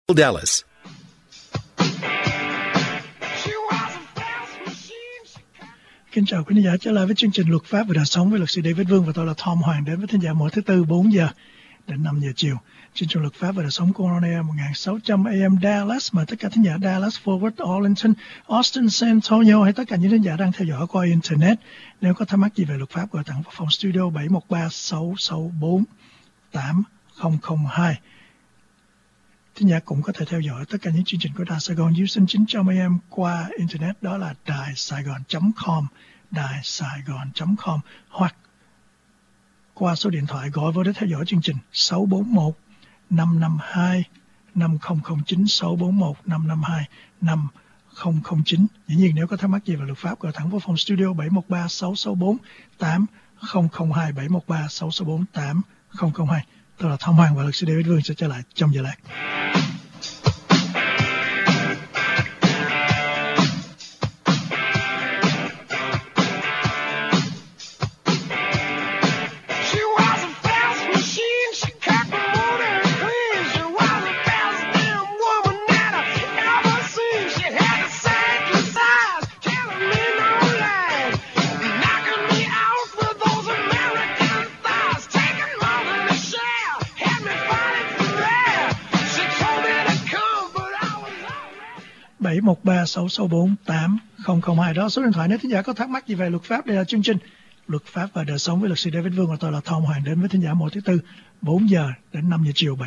Dallas. Kính chào quý khán giả, trở lại với chương trình Luật pháp và đời sống với luật sư David Vương và tôi là Tom Hoàng, đến với khán giả mỗi thứ Tư 4 giờ đến 5 giờ chiều. Chương trình Luật pháp và đời sống của On Air 1600 AM Dallas, mà tất cả khán giả Dallas, Fort Worth, Arlington, Austin, San Antonio hay tất cả những khán giả đang theo dõi qua internet, nếu có thắc mắc gì về luật pháp gọi thẳng vào phòng studio 713-664-8002. Khán giả cũng có thể theo dõi tất cả những chương trình của Đài Sài Gòn Houston 900 AM qua internet, đó là daisaigon.com, daisaigon.com, hoặc qua số điện thoại gọi vô để theo dõi chương trình 641 552 5009, 641 552 5009. Dĩ nhiên nếu có thắc mắc gì về luật pháp gọi thẳng vào phòng studio 713 664 8002, 713 664 8002. Tôi là Thông Hoàng và luật sư David Vương sẽ trở lại trong giờ lát. bảy 136648002, đó số điện thoại nếu thính giả có thắc mắc gì về luật pháp. Đây là chương trình Luật pháp và đời sống với luật sư David Vương và tôi là Tom Hoàng, đến với thính giả mỗi thứ Tư 4 giờ đến 5 giờ chiều.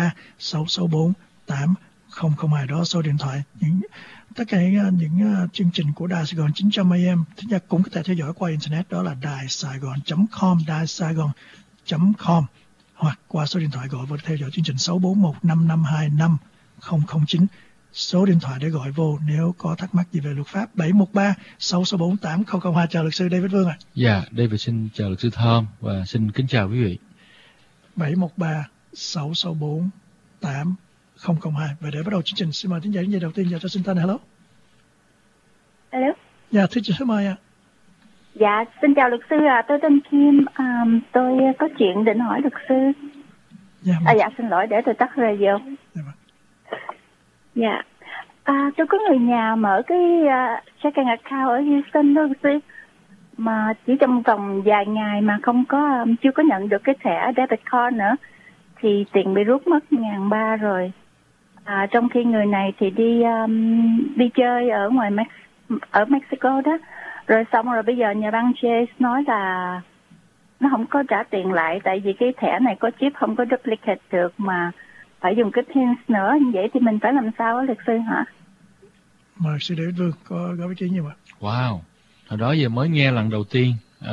713-664-8002, đó số điện thoại. Tất cả những chương trình của Đài Sài Gòn 900 AM thính giả cũng có thể theo dõi qua internet, đó là daisaigon.com, daisaigon.com, hoặc qua số điện thoại gọi vô theo dõi chương trình 641-552-5009. Số điện thoại để gọi vô nếu có thắc mắc gì về luật pháp 713-664-8002. Chào luật sư David Vương ạ. Dạ, David xin chào luật sư Thơm và xin kính chào quý vị. 713-664-8002. Và để bắt đầu chương trình, xin mời thính giả đầu tiên. Dạ, cho xin tên. Hello. Hello. Dạ, thưa chị, xin mời ạ. Dạ, xin chào luật sư ạ. Tôi tên Kim. Tôi có chuyện định hỏi luật sư. Dạ, xin lỗi, để tôi tắt radio. Dạ, tôi có người nhà mở cái checking account ở Houston đó luật sư, mà chỉ trong vòng vài ngày mà chưa có nhận được cái thẻ debit card nữa, thì tiền bị rút mất 1.300 rồi. Trong khi người này thì đi chơi ở ở Mexico đó, rồi xong rồi bây giờ nhà băng Chase nói là nó không có trả tiền lại, tại vì cái thẻ này có chip không có duplicate được mà phải dùng cái pins nữa. Như vậy thì mình phải làm sao á luật sư hả? Mời luật sư David Vương có ý kiến gì vậy? Wow, hồi đó giờ mới nghe lần đầu tiên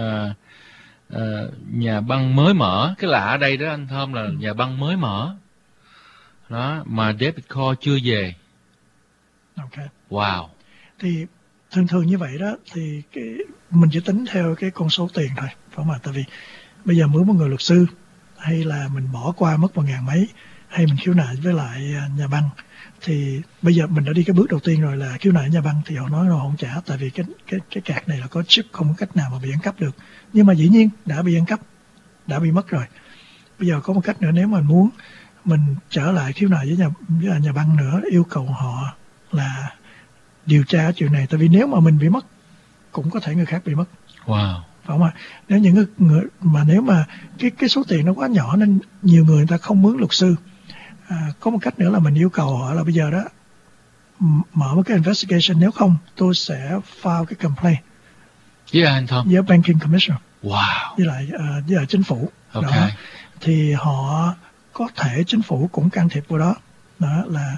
nhà băng mới mở. Cái lạ ở đây đó anh Thơm là nhà băng mới mở đó mà debit card chưa về. Ok. Wow. Thì thường như vậy đó thì mình chỉ tính theo cái con số tiền thôi, phải không ạ? Tại vì bây giờ mướn một người luật sư hay là mình bỏ qua mất 1.000 mấy, hay mình khiếu nại với lại nhà băng, thì bây giờ mình đã đi cái bước đầu tiên rồi là khiếu nại nhà băng, thì họ nói là họ không trả tại vì cái card này là có chip, không có cách nào mà bị ăn cắp được. Nhưng mà dĩ nhiên đã bị ăn cắp, đã bị mất rồi. Bây giờ có một cách nữa, nếu mà muốn mình trở lại khiếu nại với nhà băng nữa, yêu cầu họ là điều tra chuyện này, tại vì nếu mà mình bị mất cũng có thể người khác bị mất. Wow. Phải không ạ? Nếu những người mà nếu mà cái số tiền nó quá nhỏ nên nhiều người ta không mướn luật sư. Có một cách nữa là mình yêu cầu họ là bây giờ đó mở một cái investigation, nếu không tôi sẽ file cái complaint anh Thơm, với Banking Commissioner. Wow. Với lại chính phủ. Okay. Đó. Thì họ có thể chính phủ cũng can thiệp vào đó. Đó là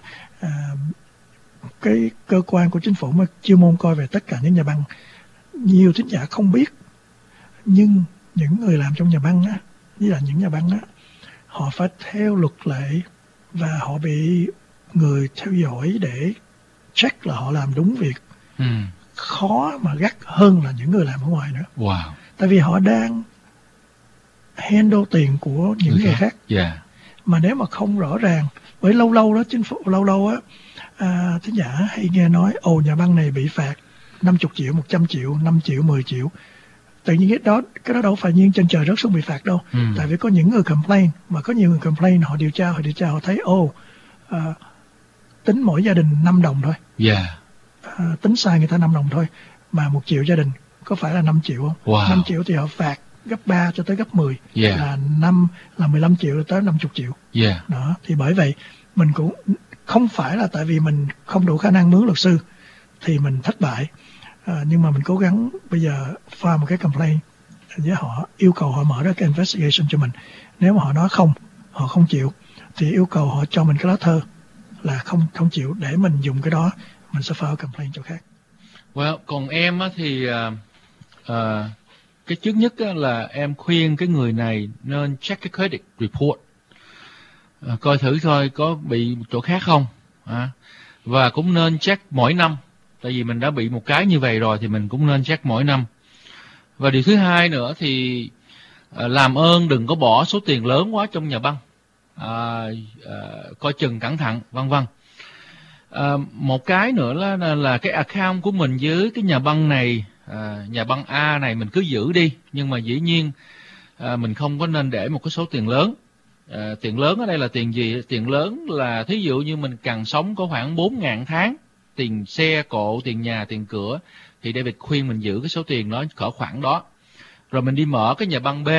cái cơ quan của chính phủ mà chuyên môn coi về tất cả những nhà băng. Nhiều thính giả không biết, nhưng những người làm trong nhà băng á, với là những nhà băng á, họ phải theo luật lệ và họ bị người theo dõi để check là họ làm đúng việc. Khó mà gắt hơn là những người làm ở ngoài nữa. Wow. Tại vì họ đang handle tiền của những người khác. Yeah. Mà nếu mà không rõ ràng, bởi lâu đó chính phủ lâu á, thính giả hay nghe nói nhà băng này bị phạt 50 triệu, 100 triệu, 5 triệu, 10 triệu. Tự nhiên cái đó đâu phải nhiên trên trời rớt xuống bị phạt đâu. Tại vì có những người complain, mà có nhiều người complain, họ điều tra họ thấy tính mỗi gia đình 5 đồng thôi. Yeah. Tính sai người ta 5 đồng thôi. Mà 1 triệu gia đình có phải là 5 triệu không? Wow. 5 triệu thì họ phạt gấp 3 cho tới gấp 10. Yeah. Là 15 triệu tới 50 triệu. Yeah. Đó, thì bởi vậy mình cũng không phải là tại vì mình không đủ khả năng mướn luật sư thì mình thất bại. Nhưng mà mình cố gắng bây giờ file một cái complaint với họ, yêu cầu họ mở ra cái investigation cho mình. Nếu mà họ nói không, họ không chịu, thì yêu cầu họ cho mình cái lá thơ là không chịu, để mình dùng cái đó, mình sẽ file complaint cho khác. Well, còn em á thì cái trước nhất á là em khuyên cái người này nên check cái credit report, coi thử thôi có bị chỗ khác không, và cũng nên check mỗi năm, tại vì mình đã bị một cái như vậy rồi thì mình cũng nên check mỗi năm. Và điều thứ hai nữa thì làm ơn đừng có bỏ số tiền lớn quá trong nhà băng, coi chừng cẩn thận, vân vân. Một cái nữa là cái account của mình với cái nhà băng này, nhà băng A này mình cứ giữ đi, nhưng mà dĩ nhiên mình không có nên để một cái số tiền lớn. Tiền lớn ở đây là tiền gì? Tiền lớn là thí dụ như mình cần sống có khoảng 4.000 tháng, tiền xe cộ, tiền nhà, tiền cửa, thì David khuyên mình giữ cái số tiền đó cỡ khoảng đó. Rồi mình đi mở cái nhà băng B.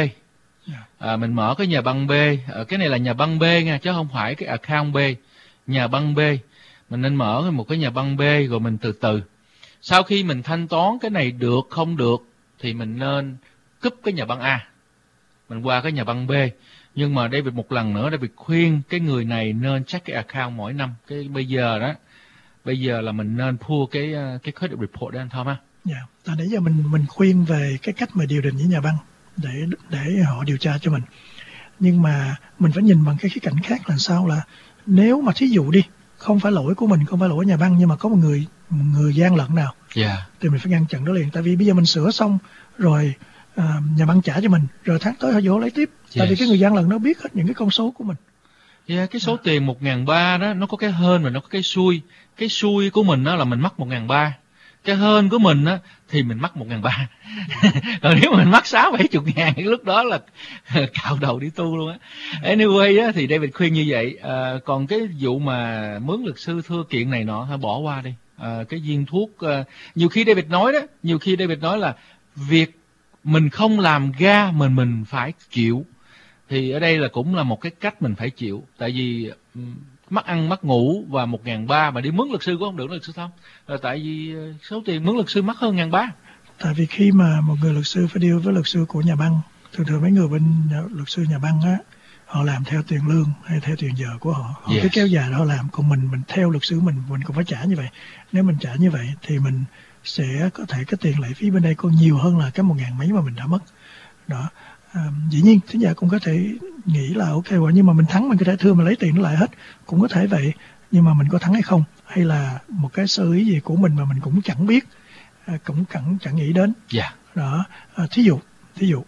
Mình mở cái nhà băng B, cái này là nhà băng B nha, chứ không phải cái account B. Nhà băng B, mình nên mở một cái nhà băng B, rồi mình từ từ. Sau khi mình thanh toán cái này được, không được, thì mình nên cúp cái nhà băng A, mình qua cái nhà băng B. Nhưng mà David một lần nữa, David khuyên cái người này nên check cái account mỗi năm. Cái bây giờ là mình nên pull cái credit report đó anh Tom ha. Dạ, nãy giờ mình khuyên về cái cách mà điều đình với nhà băng để họ điều tra cho mình. Nhưng mà mình phải nhìn bằng cái khía cạnh khác là sao, là nếu mà thí dụ đi, không phải lỗi của mình, không phải lỗi nhà băng, nhưng mà có một người gian lận nào, thì mình phải ngăn chặn đó liền. Tại vì bây giờ mình sửa xong rồi, nhà băng trả cho mình, rồi tháng tới họ vô lấy tiếp. Tại vì cái người gian lận nó biết hết những cái con số của mình. Cái số tiền 1.300 đó, nó có cái hên và nó có cái xui. Cái xui của mình đó là mình mắc 1.300. Cái hên của mình á thì mình mắc 1.300. Còn nếu mình mắc 60-70 ngàn, lúc đó là cạo đầu đi tu luôn á. Anyway á, thì David khuyên như vậy. Còn cái vụ mà mướn luật sư thưa kiện này nọ, thôi bỏ qua đi. Cái viên thuốc, nhiều khi David nói là việc mình không làm ra mình phải chịu. Thì ở đây là cũng là một cái cách mình phải chịu. Tại vì mất ăn mất ngủ và 1.300 mà đi mướn luật sư cũng không được luật sư Thông. Là tại vì số tiền mướn luật sư mắc hơn 1.300. Tại vì khi mà một người luật sư phải deal với luật sư của nhà băng, thường mấy người bên luật sư nhà băng á, họ làm theo tiền lương hay theo tiền giờ của họ, họ cứ kéo dài họ làm. Còn mình theo luật sư mình cũng phải trả như vậy. Nếu mình trả như vậy thì mình sẽ có thể cái tiền lệ phí bên đây còn nhiều hơn là cái 1.000 mấy mà mình đã mất đó. Dĩ nhiên thính giả cũng có thể nghĩ là ok rồi, nhưng mà mình thắng mình có thể thưa mình lấy tiền nó lại hết, cũng có thể vậy. Nhưng mà mình có thắng hay không, hay là một cái sơ ý gì của mình mà mình cũng chẳng biết, cũng chẳng nghĩ đến đó. Thí dụ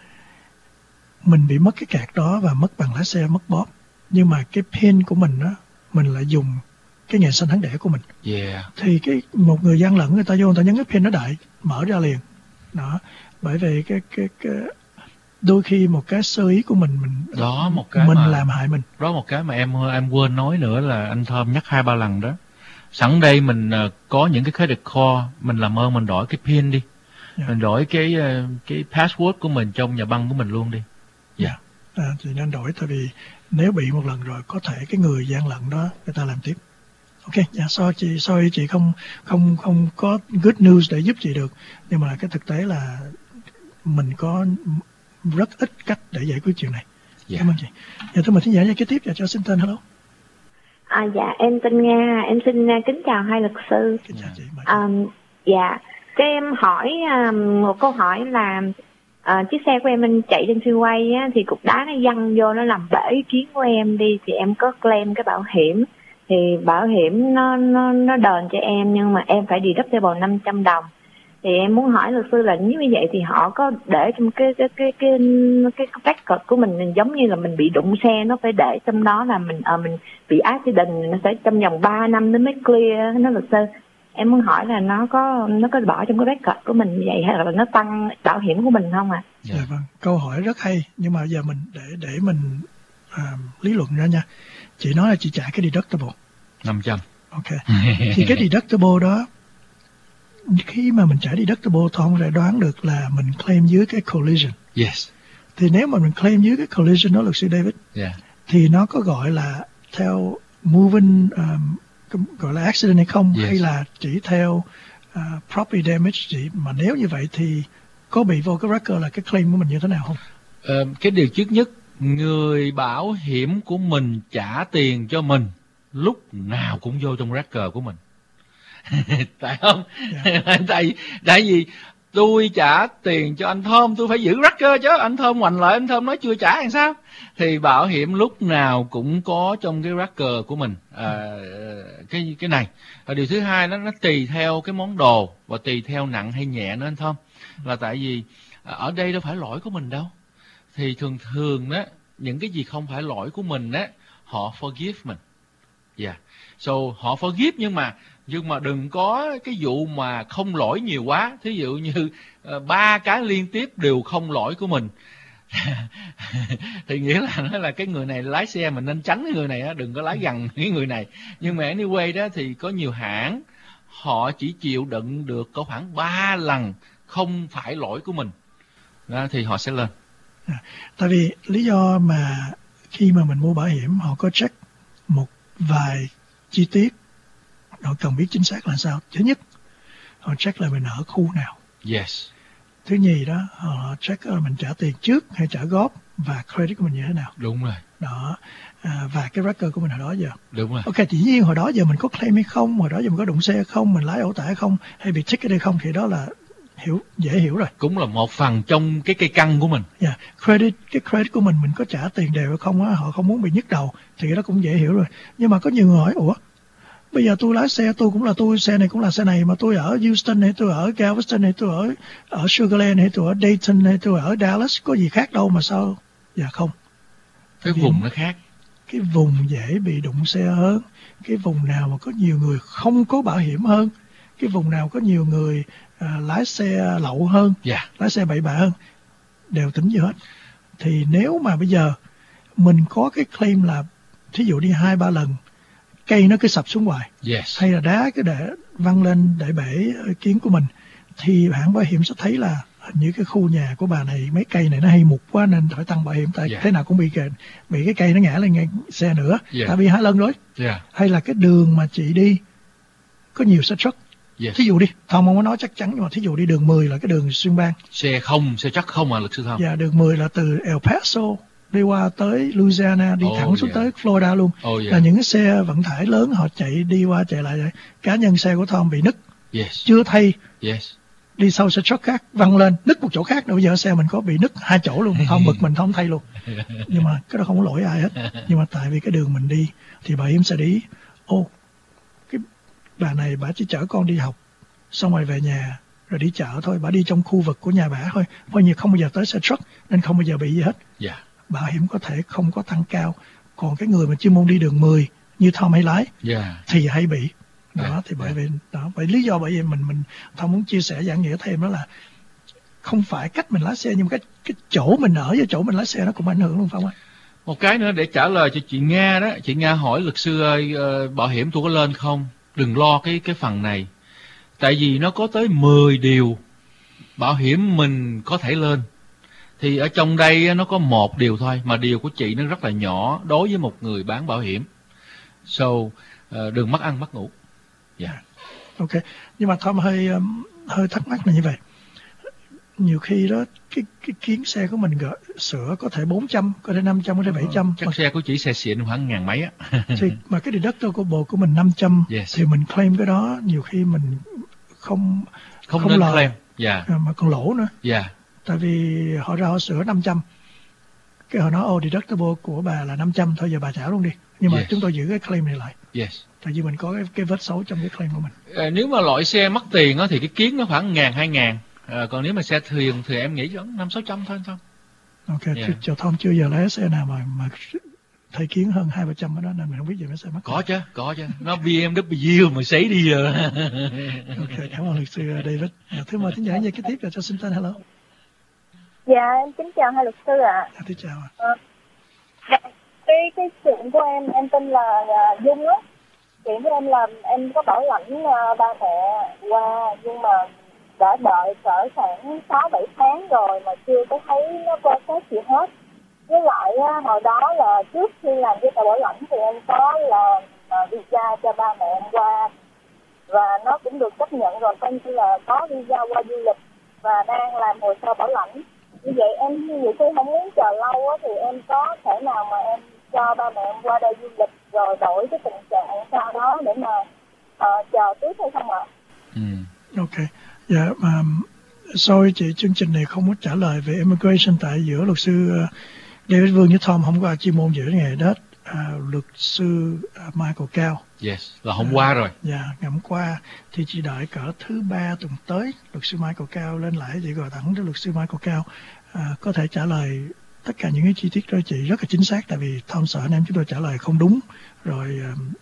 mình bị mất cái card đó và mất bằng lái xe, mất bóp, nhưng mà cái pin của mình đó, mình lại dùng cái ngày sinh tháng đẻ của mình, thì một người gian lận, người ta vô người ta nhấn cái pin nó đại mở ra liền đó. Bởi vì cái đôi khi một cái sơ ý của mình đó, một cái mình mà, làm hại mình. Đó một cái mà em quên nói nữa là anh Thơm nhắc 2-3 lần đó. Sẵn đây mình có những cái credit card, mình làm ơn mình đổi cái pin đi, mình đổi cái password của mình trong nhà băng của mình luôn đi. Thì nên đổi, tại vì nếu bị một lần rồi có thể cái người gian lận đó người ta làm tiếp. Ok, sorry chị không có good news để giúp chị được, nhưng mà cái thực tế là mình có rất ít cách để giải quyết chuyện này. Cảm ơn chị. Giờ tôi mời thính giả kế tiếp và cho xin tên. Hello. Dạ, em tên Nga, em xin kính chào hai luật sư. Kính chào chị. Dạ, cho em hỏi một câu hỏi là chiếc xe của em chạy trên freeway á, thì cục đá nó văng vô, nó làm bể kiến của em đi, thì em có claim cái bảo hiểm, thì bảo hiểm nó đền cho em, nhưng mà em phải deductible 500 đồng. Thì em muốn hỏi luật sư là nếu như vậy thì họ có để trong cái record của mình giống như là mình bị đụng xe, nó phải để trong đó là mình bị accident, nó sẽ trong vòng 3 năm nó mới clear nó luật sư. Em muốn hỏi là nó có bỏ trong cái record của mình như vậy, hay là nó tăng bảo hiểm của mình không ạ? Dạ vâng, câu hỏi rất hay, nhưng mà giờ mình để mình lý luận ra nha. Chị nói là chị trả cái deductible Ok. Thì cái deductible đó, khi mà mình trả deductible Tom sẽ đoán được là mình claim dưới cái collision. Yes. Thì nếu mà mình claim dưới cái collision đó, luật sư David, Yeah. thì nó có gọi là theo moving gọi là accident hay không, Yes. hay là chỉ theo property damage chỉ, mà nếu như vậy thì có bị vô cái record là cái claim của mình như thế nào không? Cái điều trước nhất, người bảo hiểm của mình trả tiền cho mình lúc nào cũng vô trong record của mình. Tại không? Yeah. Tại vì tôi trả tiền cho anh Thơm, tôi phải giữ record chứ. Anh Thơm ngoảnh lại, anh Thơm nói chưa trả làm sao? Thì bảo hiểm lúc nào cũng có trong cái record của mình cái này. Điều thứ hai, nó tùy theo cái món đồ và tùy theo nặng hay nhẹ nữa anh Thơm. Là tại vì ở đây đâu phải lỗi của mình đâu. Thì thường đó, những cái gì không phải lỗi của mình á, họ forgive mình. Yeah. So họ forgive, nhưng mà đừng có cái vụ mà không lỗi nhiều quá. Thí dụ như 3 cái liên tiếp đều không lỗi của mình. Thì nghĩa là nói là cái người này lái xe mình nên tránh cái người này á, đừng có lái gần cái người này. Nhưng mà anyway đó, thì có nhiều hãng họ chỉ chịu đựng được có khoảng 3 lần không phải lỗi của mình đó, thì họ sẽ lên. Tại vì lý do mà khi mà mình mua bảo hiểm, họ có check một vài chi tiết, họ cần biết chính xác là sao. Thứ nhất, họ check là mình ở khu nào. Yes. Thứ nhì đó, họ check là mình trả tiền trước hay trả góp, và credit của mình như thế nào. Đúng rồi. Đó, và cái record của mình hồi đó giờ. Đúng rồi. Ok, thì dĩ nhiên hồi đó giờ mình có claim hay không, hồi đó giờ mình có đụng xe hay không, mình lái ẩu tả hay không, hay bị ticket hay không, thì đó là dễ hiểu rồi. Cũng là một phần trong cái cây cân của mình. Yeah. Cái credit của mình có trả tiền đều hay không á, họ không muốn bị nhức đầu, thì cái đó cũng dễ hiểu rồi. Nhưng mà có nhiều người hỏi, ủa, bây giờ tôi lái xe, tôi cũng là tôi, xe này cũng là xe này, mà tôi ở Houston hay tôi ở Galveston hay tôi ở Sugar Land hay tôi ở Dayton hay tôi ở Dallas, có gì khác đâu mà sao? Dạ không. Cái vùng nó khác. Cái vùng dễ bị đụng xe hơn, cái vùng nào mà có nhiều người không có bảo hiểm hơn, cái vùng nào có nhiều người lái xe lậu hơn, lái xe bậy bạ hơn, đều tính vô hết. Thì nếu mà bây giờ mình có cái claim là thí dụ đi 2-3 lần cây nó cứ sập xuống hoài, hay là đá cứ để văng lên để bể kiến của mình, thì hãng bảo hiểm sẽ thấy là hình như cái khu nhà của bà này mấy cây này nó hay mục quá nên phải tăng bảo hiểm, tại thế nào cũng bị cái cây nó ngã lên ngay xe nữa, tại vì 2 lần rồi. Hay là cái đường mà chị đi có nhiều xe truck. Thí dụ đi, Tom không có nói chắc chắn, nhưng mà thí dụ đi đường 10 là cái đường xuyên bang. Xe truck không mà luật sư Tom. Dạ, đường 10 là từ El Paso đi qua tới Louisiana, đi thẳng xuống tới Florida luôn. Là những cái xe vận tải lớn họ chạy đi qua chạy lại vậy. Cá nhân xe của Tom bị nứt, chưa thay, đi sau xe truck khác văng lên nứt một chỗ khác nữa. Bây giờ xe mình có bị nứt 2 chỗ luôn, Tom bực mình Tom thay luôn. Nhưng mà cái đó không có lỗi ai hết. Nhưng mà tại vì cái đường mình đi thì bảo hiểm sẽ để ý, cái bà này bà chỉ chở con đi học xong rồi về nhà rồi đi chợ thôi, bà đi trong khu vực của nhà bà thôi, coi như không bao giờ tới xe truck nên không bao giờ bị gì hết. Bảo hiểm có thể không có tăng cao. Còn cái người mà chuyên môn đi đường 10 như Tom hay lái thì hay bị đó. Thì bởi vì đó, bởi lý do bởi vì mình Tom muốn chia sẻ giảng nghĩa thêm đó là không phải cách mình lái xe, nhưng mà cái chỗ mình ở với chỗ mình lái xe nó cũng ảnh hưởng luôn, phải không? Một cái nữa để trả lời cho chị Nga đó, chị Nga hỏi luật sư ơi, bảo hiểm tôi có lên không? Đừng lo cái phần này, tại vì nó có tới 10 điều bảo hiểm mình có thể lên. Thì ở trong đây nó có 1 điều thôi, mà điều của chị nó rất là nhỏ đối với một người bán bảo hiểm. So, đừng mất ăn mất ngủ. Ok, nhưng mà Tom hơi thắc mắc là như vậy. Nhiều khi đó cái kiến xe của mình sửa có thể 400, có thể 500, có thể 700. Chắc xe của chị xe xịn khoảng 1000 mấy á. Thì mà cái deductible của mình 500 thì mình claim cái đó nhiều khi mình không nên lời claim. Mà còn lỗ nữa. Tại vì họ ra họ sửa 500, cái họ nói deductible của bà là 500 thôi, giờ bà trả luôn đi. Nhưng mà chúng tôi giữ cái claim này lại. Tại vì mình có cái vết xấu trong cái claim của mình. Nếu mà loại xe mất tiền á thì cái kiến nó khoảng 1000-2000. Còn nếu mà xe thuyền thì em nghĩ khoảng 500-600 thôi. Ok, cho Tom chưa giờ lái xe nào mà thay kiến hơn 200-300 đó nên mình không biết về cái xe mất. Có chứ. Nó BMW mà sấy đi rồi. Ok, cảm ơn luật sư David. Thứ mời thính giả về cái tiếp là cho xin tên. Hello. Dạ, em kính chào hai luật sư ạ. Xin chào ạ. Cái chuyện của em tên là Dung á. Chị với em là em có bảo lãnh ba mẹ qua, nhưng mà đã đợi cỡ khoảng 6-7 tháng rồi mà chưa có thấy nó process gì hết. Với lại hồi đó là trước khi làm giấy tờ bảo lãnh thì em có làm visa cho ba mẹ em qua, và nó cũng được chấp nhận rồi, coi như là có visa qua du lịch và đang làm hồ sơ bảo lãnh. Như vậy em nhiều khi không muốn chờ lâu á, thì em có thể nào mà em cho ba mẹ em qua đây du lịch rồi đổi cái tình trạng sau đó để mà chờ tiếp hay không ạ? Ok. Dạ, sorry chị, chương trình này không có trả lời về immigration tại giữa luật sư David Vương với Tom không có chuyên môn giữa nghề đó. Luật sư Michael Cao. Yes, là hôm qua rồi. Dạ, ngày hôm qua thì chị đợi cỡ thứ 3 tuần tới luật sư Michael Cao lên lại, chị gọi thẳng tới luật sư Michael Cao có thể trả lời tất cả những cái chi tiết đó chị rất là chính xác, tại vì Tom sợ anh em chúng tôi trả lời không đúng rồi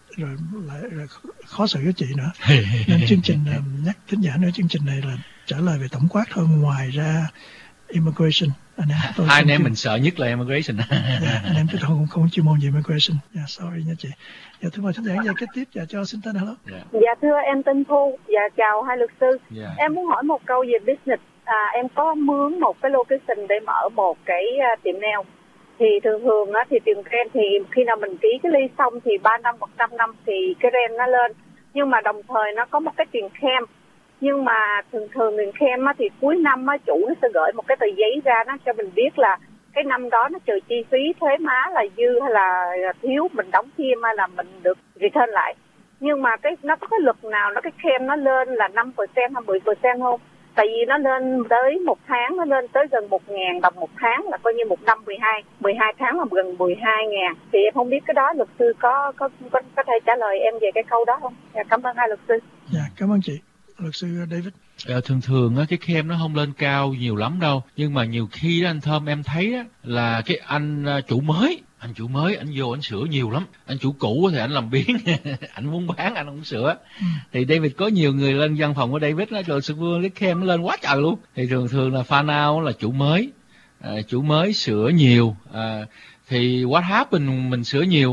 lại khó xử với chị nữa. Nên chương trình nhắc thính giả nữa, chương trình này là trả lời về tổng quát thôi, ngoài ra immigration hai anh em mình sợ nhất là immigration. Anh em tôi không chuyên môn về immigration. Sorry nha chị. Dạ, thưa mời thính giả giờ kế tiếp và cho xin tên hello. Dạ thưa em tên Thu. Dạ chào hai luật sư. Em muốn hỏi một câu về business. Em có mướn một cái location để mở một cái tiệm nail. Thì thường á thì tiền rent thì khi nào mình ký cái lease xong thì 3 năm hoặc 5 năm thì cái rent nó lên. Nhưng mà đồng thời nó có một cái tiền cam. Nhưng mà thường tiền cam á thì cuối năm á chủ nó sẽ gửi một cái tờ giấy ra nó cho mình biết là cái năm đó nó trừ chi phí thuế má là dư hay là thiếu, mình đóng thêm hay là mình được return lại. Nhưng mà nó có cái luật nào cái cam nó lên là 5% hay 10% không? Tại vì nó lên tới một tháng nó lên tới gần 1.000 đồng một tháng, là coi như một năm 12 tháng là gần 12.000. Thì em không biết cái đó luật sư có thể trả lời em về cái câu đó không? Dạ, cảm ơn hai luật sư. Dạ, cảm ơn chị. Luật sư David. Thường á cái cam nó không lên cao nhiều lắm đâu, nhưng mà nhiều khi đó anh Thơm em thấy á, là cái anh chủ mới anh vô anh sửa nhiều lắm. Anh chủ cũ thì anh làm biếng anh muốn bán anh không sửa. Thì David có nhiều người lên văn phòng của David đó, rồi sự vương cái cam nó lên quá trời luôn. Thì thường là fan out là chủ mới sửa nhiều. Thì what happened mình sửa nhiều.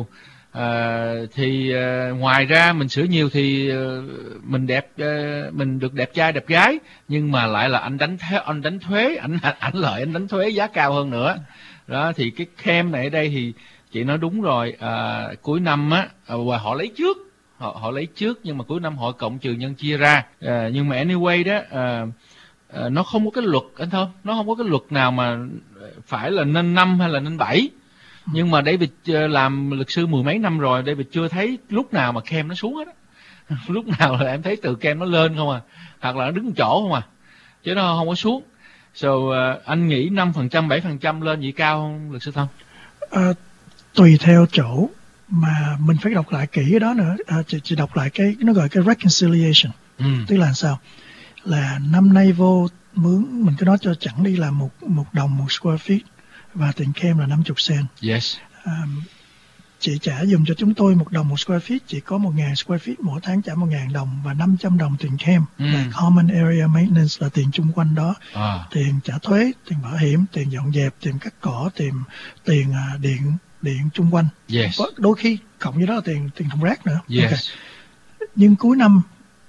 Ngoài ra mình sửa nhiều thì mình được đẹp trai đẹp gái, nhưng mà lại là anh đánh thuế, anh đánh thuế giá cao hơn nữa đó. Thì cái cam này ở đây thì chị nói đúng rồi, cuối năm á và họ lấy trước nhưng mà cuối năm họ cộng trừ nhân chia ra. Nhưng mà anyway đó, nó không có cái luật anh Thơm, nó không có cái luật nào mà phải là nên 5 hay là nên 7. Nhưng mà David làm luật sư 10 mấy năm rồi, David chưa thấy lúc nào mà cam nó xuống hết á. Lúc nào là em thấy từ cam nó lên không à, hoặc là nó đứng chỗ không à, chứ nó không có xuống. So anh nghĩ 5%, 7% lên gì cao không luật sư Thông? Tùy theo chỗ, mà mình phải đọc lại kỹ cái đó nữa. Chị đọc lại cái nó gọi cái reconciliation. Tức là sao? Là năm nay vô mướn, mình cứ nói cho chẳng đi là một đồng một square feet, và tiền cam là 50 cent. Yes. Chị trả dùm cho chúng tôi 1 đồng một square feet, chị có 1.000 square feet, mỗi tháng trả 1.000 đồng và 500 đồng tiền cam là common area maintenance, là tiền chung quanh đó. Tiền trả thuế, tiền bảo hiểm, tiền dọn dẹp, tiền cắt cỏ, tiền điện chung quanh. Yes. Đôi khi cộng với đó là tiền thùng rác nữa. Yes. Okay. Nhưng cuối năm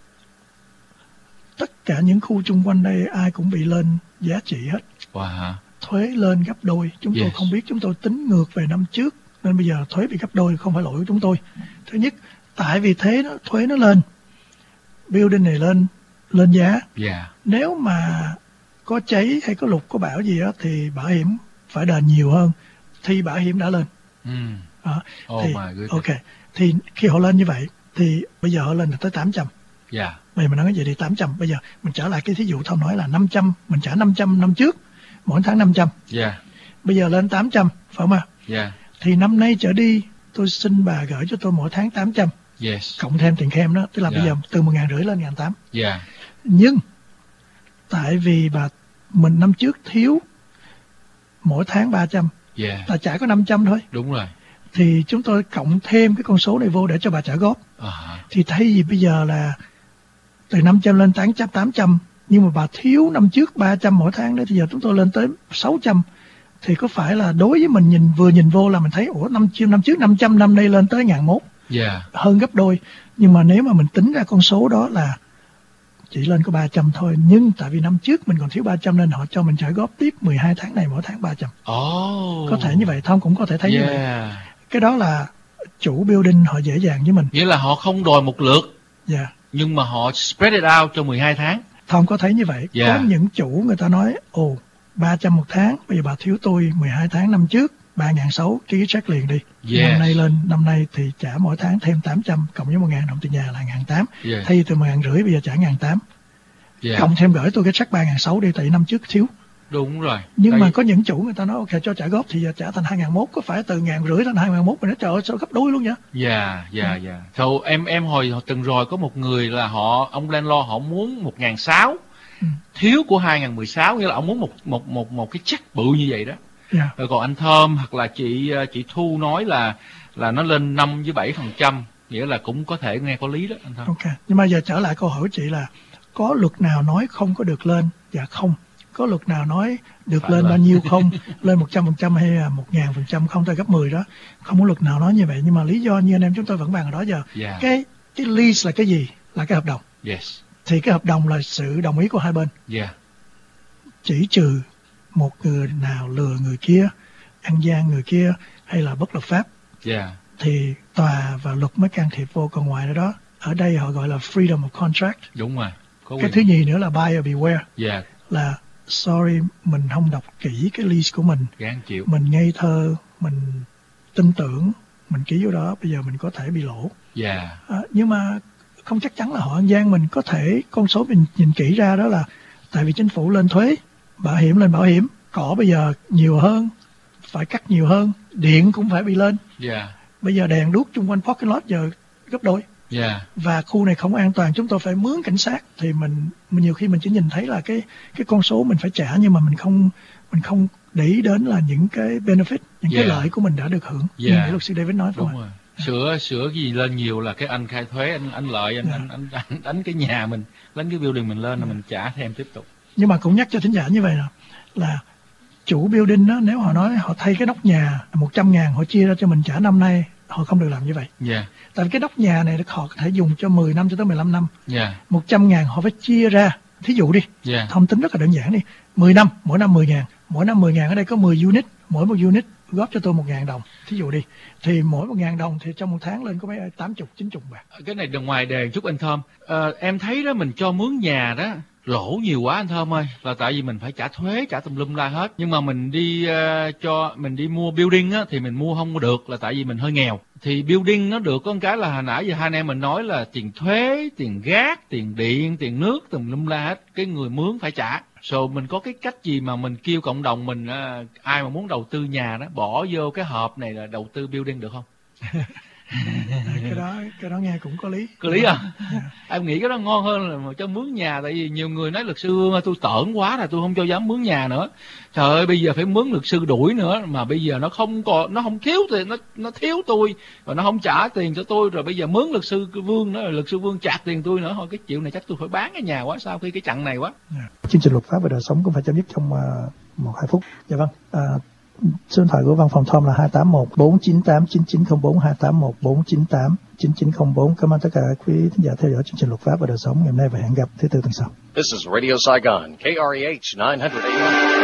tất cả những khu chung quanh đây ai cũng bị lên giá trị hết. Wow. Thuế lên gấp đôi, chúng tôi không biết, chúng tôi tính ngược về năm trước nên bây giờ thuế bị gấp đôi, không phải lỗi của chúng tôi. Thứ nhất, tại vì thuế nó lên, building này lên giá. Nếu mà có cháy hay có lục có bão gì đó thì bảo hiểm phải đền nhiều hơn, thì bảo hiểm đã lên. Thì khi họ lên như vậy thì bây giờ họ lên tới 800. Bây giờ mình nói cái gì đi 800, bây giờ mình trở lại cái thí dụ Thông nói là 500, mình trả 500 năm trước, mỗi tháng 500. Bây giờ lên 800, phải không ạ? Thì năm nay trở đi tôi xin bà gửi cho tôi mỗi tháng 800. Cộng thêm tiền cam đó, tức là bây giờ từ 1.500 lên 1.800. Nhưng tại vì mình năm trước thiếu mỗi tháng 300, là trả có 500 thôi. Đúng rồi. Thì chúng tôi cộng thêm cái con số này vô để cho bà trả góp. Thì thay vì bây giờ là từ 500 lên 800, nhưng mà bà thiếu năm trước 300 mỗi tháng đấy, thì giờ chúng tôi lên tới 600. Thì có phải là đối với mình nhìn vô là mình thấy năm trước 500, năm nay lên tới 1.100, hơn gấp đôi. Nhưng mà nếu mà mình tính ra con số đó là chỉ lên có 300 thôi, nhưng tại vì năm trước mình còn thiếu 300 nên họ cho mình trả góp tiếp 12 tháng này mỗi tháng 300. Có thể như vậy, Tom cũng có thể thấy như vậy. Cái đó là chủ building họ dễ dàng với mình. Nghĩa là họ không đòi một lượt, nhưng mà họ spread it out cho 12 tháng. Tom có thấy như vậy. Có những chủ người ta nói 300 một tháng, bây giờ bà thiếu tôi 12 tháng năm trước 3.600, ký check liền đi. Năm nay lên, năm nay thì trả mỗi tháng thêm 800 cộng với 1.000 đồng tiền nhà là 1.800. Thay từ 1.500 bây giờ trả 1.800. Cộng thêm gửi tôi cái check 3.600 đi, tại năm trước thiếu. Đúng rồi. Nhưng mà có những chủ người ta nói ok cho trả góp thì giờ trả thành 2.100, có phải từ 1.500 thành 2.100 mà nó trời ơi sao gấp đôi luôn vậy? So em hồi từng rồi có một người là ông landlord họ muốn 1.600, thiếu của 2016, nghĩa là ông muốn một cái check bự như vậy đó. Rồi còn anh Thơm hoặc là chị Thu nói là nó lên 5 với 7%, nghĩa là cũng có thể nghe có lý đó anh Thơm. Ok, nhưng mà giờ trở lại câu hỏi của chị là có luật nào nói không có được lên? Dạ không. Có luật nào nói được phải lên bao nhiêu không? Lên 100% hay là 1.000% không, tới gấp 10 đó. Không có luật nào nói như vậy, nhưng mà lý do như anh em chúng tôi vẫn bàn ở đó giờ. Cái lease là cái gì? Là cái hợp đồng. Thì cái hợp đồng là sự đồng ý của hai bên. Chỉ trừ một người nào lừa người kia, ăn gian người kia hay là bất hợp pháp, thì tòa và luật mới can thiệp vô. Còn ngoài đó, ở đây họ gọi là freedom of contract. Đúng rồi. Cái thứ nhì nữa là buyer beware. Là sorry, mình không đọc kỹ cái lease của mình, mình ngây thơ, mình tin tưởng, mình ký vô đó, bây giờ mình có thể bị lỗ. Nhưng mà không chắc chắn là họ ăn gian mình. Có thể con số mình nhìn kỹ ra đó là tại vì chính phủ lên thuế, bảo hiểm lên bảo hiểm, cỏ bây giờ nhiều hơn, phải cắt nhiều hơn, điện cũng phải bị lên. Bây giờ đèn đuốc chung quanh parking lot giờ gấp đôi. Và khu này không an toàn, chúng tôi phải mướn cảnh sát. Thì mình nhiều khi mình chỉ nhìn thấy là cái con số mình phải trả, nhưng mà mình không để ý đến là những cái benefit, những cái lợi của mình đã được hưởng. Như cái luật sư David nói. Đúng rồi. Sửa cái gì lên nhiều là cái anh khai thuế, anh lợi, anh đánh cái nhà mình, đánh cái building mình lên là mình trả thêm tiếp tục. Nhưng mà cũng nhắc cho thính giả như vậy là chủ building đó, nếu họ nói họ thay cái nóc nhà 100.000, họ chia ra cho mình trả năm nay, họ không được làm như vậy. Tại vì cái nóc nhà này họ có thể dùng cho 10 năm cho tới 15 năm. 100.000 họ phải chia ra. Thí dụ đi, thông tính rất là đơn giản đi, 10 năm, mỗi năm 10.000. Mỗi năm 10.000 ở đây có 10 unit, mỗi một unit góp cho tôi 1.000 đồng. Thí dụ đi, thì mỗi 1.000 đồng thì trong một tháng lên có mấy 80-90 bạc. Cái này đằng ngoài đề chút anh Thơm. Em thấy đó, mình cho mướn nhà đó lỗ nhiều quá anh Thơm ơi, là tại vì mình phải trả thuế, trả tùm lum la hết. Nhưng mà mình đi mua building á, thì mình mua không được, là tại vì mình hơi nghèo. Thì building nó được có một cái là hồi nãy giờ hai anh em mình nói là tiền thuế, tiền gác, tiền điện, tiền nước, tùm lum la hết, cái người mướn phải trả. Mình có cái cách gì mà mình kêu cộng đồng mình, ai mà muốn đầu tư nhà đó, bỏ vô cái hộp này là đầu tư building được không? cái đó nghe cũng có lý. Có lý à? Em nghĩ cái đó ngon hơn là cho mướn nhà. Tại vì nhiều người nói luật sư tôi tởn quá rồi, tôi không cho dám mướn nhà nữa. Trời ơi, bây giờ phải mướn luật sư đuổi nữa, mà bây giờ nó không thiếu tiền, nó thiếu tôi và nó không trả tiền cho tôi, rồi bây giờ mướn luật sư Vương nữa, luật sư Vương chặt tiền tôi nữa. Thôi cái chuyện này chắc tôi phải bán cái nhà quá, sau khi cái chặng này quá. Chương trình luật pháp và đời sống cũng phải chấm dứt trong 1-2 phút. Dạ vâng. Số điện thoại của văn phòng Tom là 281-498-9904, 281-498-9904. Cảm ơn tất cả quý thính giả theo dõi chương trình luật pháp và đời sống ngày hôm nay và hẹn gặp thứ Tư tuần sau. This is Radio Saigon, KREH 900 AM.